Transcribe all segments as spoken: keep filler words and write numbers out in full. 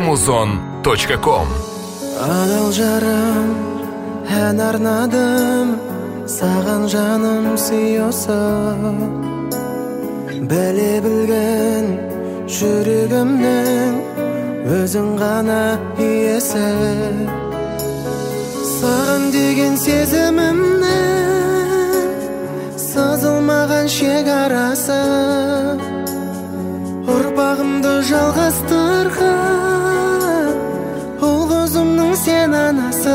amazon точка ком. Адал жарым, ән арнадым, саған жаным сүйосы. Біле білген жүрегімнің өзің ғана иесі. Саған деген сезімімнің сызылмаған шекарасы, ұрпағымды жалғастырған ұл өзімнің сен анасы,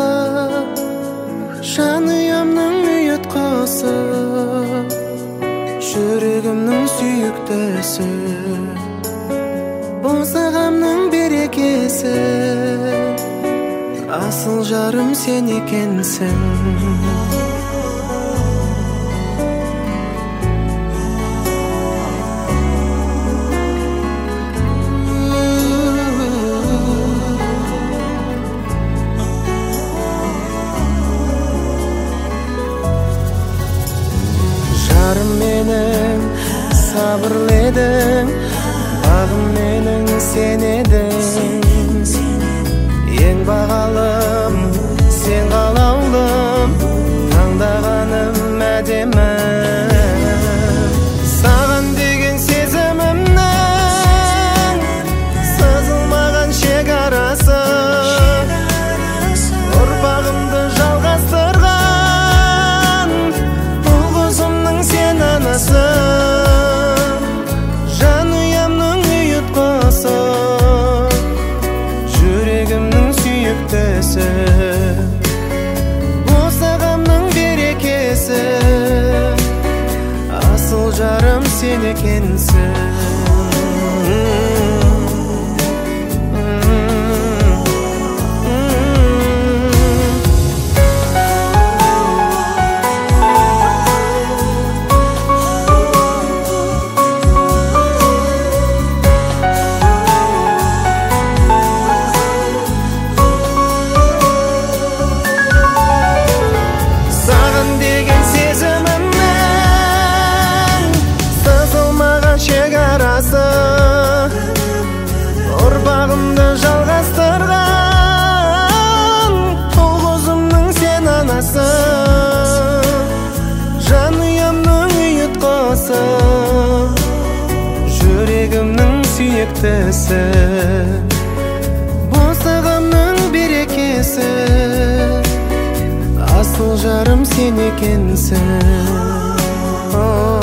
жанұямның ұйытқысы, жүрегімнің сүйіктісі, босағамның берекесі, асыл жарым сен екенсің. Жарым менің сабырлы едің, бағым менің сен едің. Ең бағалым сен қалаулым, таңдағаным әдемі. Саған деген сезімімнің сызылмаған шекарасы, ұрпағымды жалғастырған ұл қызымның сен анасы, жанұямның ұйытқысы, жүрегімнің сүйіктісі, босағамның берекесі, асыл жарым сен екенсің. Ұрпағымды жалғастырған ұл қызымның сен анасы, жанұямның ұйытқысы, жүрегімнің сүйіктісі, босағамның берекесі, асыл жарым сен екенсің.